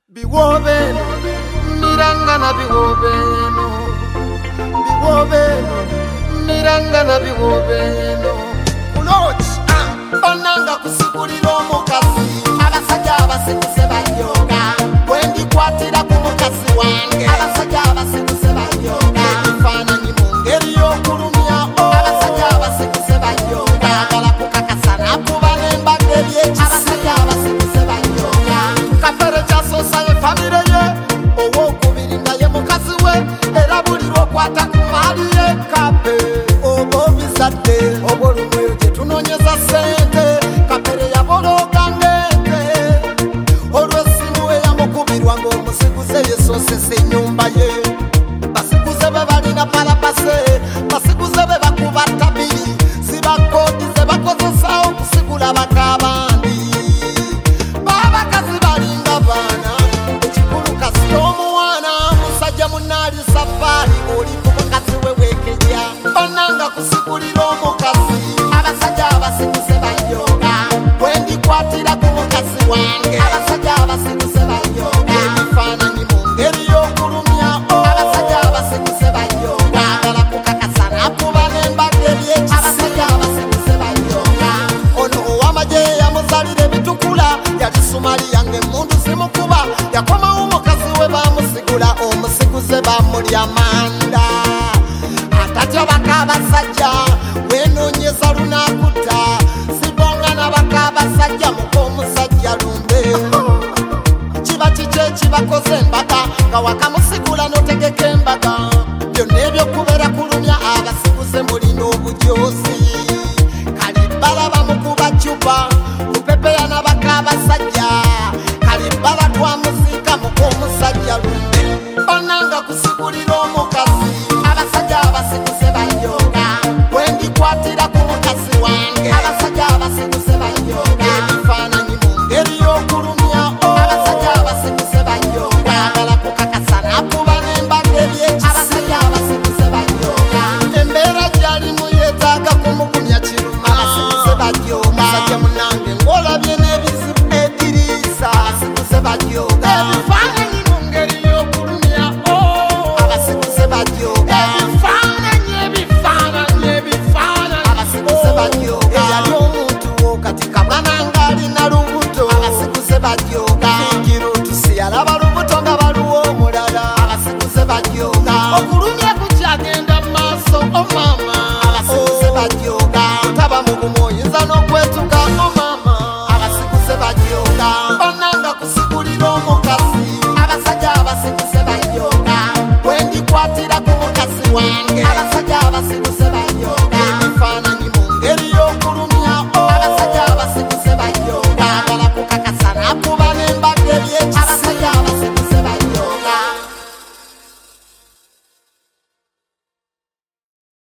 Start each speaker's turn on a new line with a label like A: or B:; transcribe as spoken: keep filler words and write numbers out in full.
A: Biwobeno, nirangana biwobeno. Biwobeno, nirangana biwobeno. Kulochi, onanga kusikulira omukazi. Abasajja abasikuse banyoga. Bwendi kwatira ku mukazi wange. Abasajja abasikuse banyoga. Ebifaananyi mu ngeri y'okulumya. Abasajja abasikuse banyoga. Ayagala kukakasana kuba n'embadde by'ekisi. Abasajja abasikuse banyoga. Kapere kyasosa ye famire ye. Ow'okubiri nga ye mukazi we. Era buli lw'okwata ku maali ye. Kape oba obizadde. Obw'olumweyo gye tunoonyeza ssente. Kapere yabologa ng'ente. Olw'essimu eyamukubirwa ng'omusiguze yesoosesa ennyumba ye. Basiguze be balina palapase. Basiguze be bakuba ttabiri. Zibakoodi ze bakozesa okusigula bakabandi. Babakazi balinga baana. Ekikulu kasita omuwana. Musajja munaali safaari. Oli ku mukazi we weekejja. Bananga kusigulira omukazi. Abasajja abasiguze banyoga. Bwendi kwatira ku mukazi wange. Abasajja abasiguze banyoga. Ebifaananyi mu ngeri y'okulumya. Abasajja abasiguze banyoga. Ayagala kukakasana kuba n'embadde by'ekisi. Abasajja abasiguze banyoga. Ono ow'amagye yamuzalira ebitukula. Yali Sumaliya ng'emmundu zimukuba. Yakomawo omukazi we baamusigula. Omusiguze baamulya manda. Atatya bakabasajja. Wenoonyeza lunaakutta. Sibonga na bakabasajja muko omusajja lumbe. Kiba kiki ekibakoze embaga nga wakamusigula n'otegeka embaga. Byonna ebyokubeera kulumya abasiguze mulina obujoozi. Kalibbala bamukuba cupa. Lupepeya n'abakabasajja. Kalibbala twamuziika muko omusajja lumbe. Bananga kusigulira omukazi. Abasajja abasiguze banyoga. Bwendi kwatira ku mukazi wange. Abasajja abasiguze banyoga. Ebifaananyi mu ngeri y'okulumya. Abasajja abasiguze banyoga. Ayagala kukakasana kuba n'embadde by'ekisi. Abasajja abasiguze banyoga. Embeera gy'alimu yeetaaga kumugumya kiruma. Abasiguze banyoga. Musajja munange ng'olabye n'ebizibu ediriisa. Abasiguze banyoga. Ebifaananyi mu ngeri y'okulumya. Abasiguze banyoga. Ebifaananyi ebifaananyi ebifaananyi. Abasiguze banyoga. Eyali omuntu wo kati kamwana ng'alina lubuto. Abasiguze banyoga. Fikirutusi yalaba lubuto nga baluwa omulala. Abasiguze banyoga. Okulumya kukyagenda mu maaso o maama. Abasiguze banyoga. Otaba mugumu oyinza n'okwetuga o maama. Abasiguze banyoga. Bananga kusigulira omukazi. Abasajja abasiguze banyoga. Bwendi kwatira ku mukazi wange. Abasajja abasiguze banyoga.